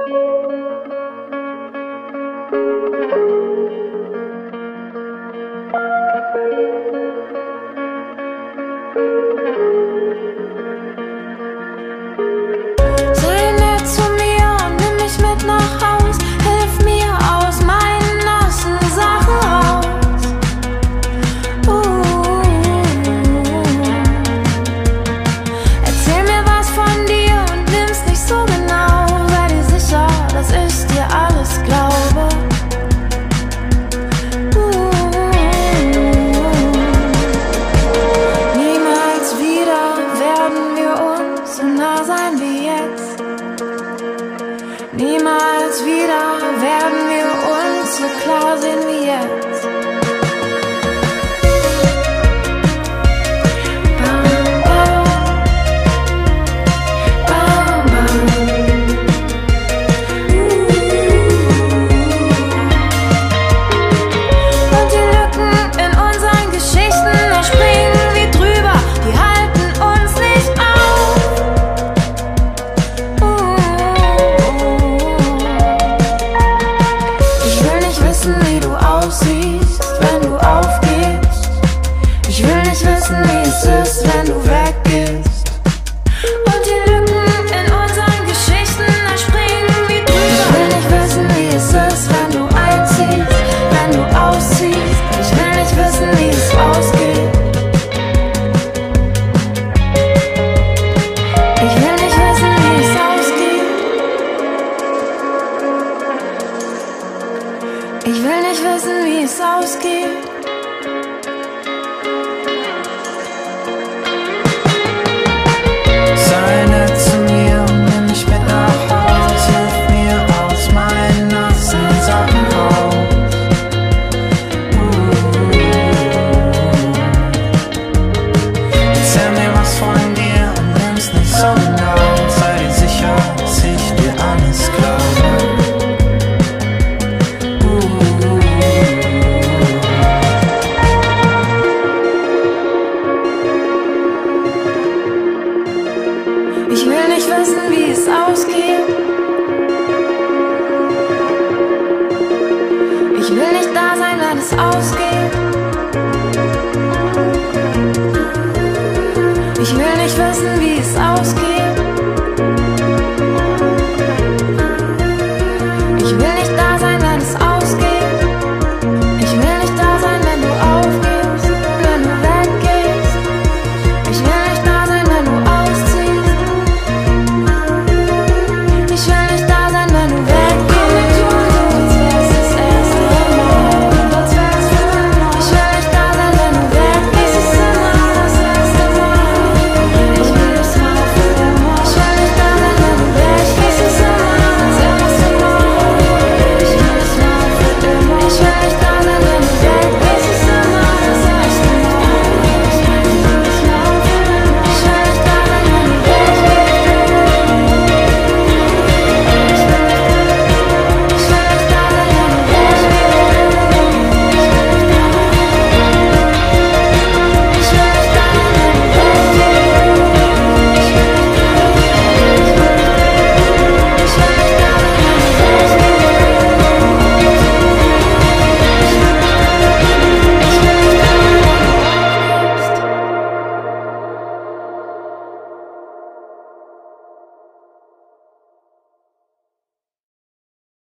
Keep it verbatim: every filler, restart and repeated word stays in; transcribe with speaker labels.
Speaker 1: Sei nett zu mir und nimm mich mit nach Haus. Hilf mir aus meinen nassen Sachen raus. uh. Erzähl mir was von dir und nimm's nicht so genau. Sei dir sicher, dass ich dir alles glaube. uh. Niemals wieder werden wir uns so nah sein wie jetzt. Niemals wieder werden wir uns so klar sehen wie jetzt. Bam, bam, bam, bam. Und die Lücken in unseren Geschichten, da springen wir drüber, die halten uns nicht auf. Ich will nicht wissen, wie du aussiehst, wenn du aufgehst. Ich will nicht wissen, wie es ist, wenn du weggehst. Und die Lücken in unseren Geschichten, da springen wir drüber. Ich will nicht wissen, wie es ist, wenn du einziehst, wenn du ausziehst. Ich will nicht wissen, wie es ausgeht. Ich will nicht wissen, wie es ausgeht. Ich will nicht wissen, wie es ausgeht.
Speaker 2: Sei nett zu mir und nimm mich mit nach Haus. Hilf mir aus meinen nassen Sachen raus. uh. Erzähl mir was von dir und nimm's nicht so genau. Sei dir sicher, dass ich dir alles glaube. uh.
Speaker 1: Ich will nicht wissen, wie es ausgeht. Ich will nicht da sein, wenn es ausgeht. Ich will nicht wissen, wie es ausgeht.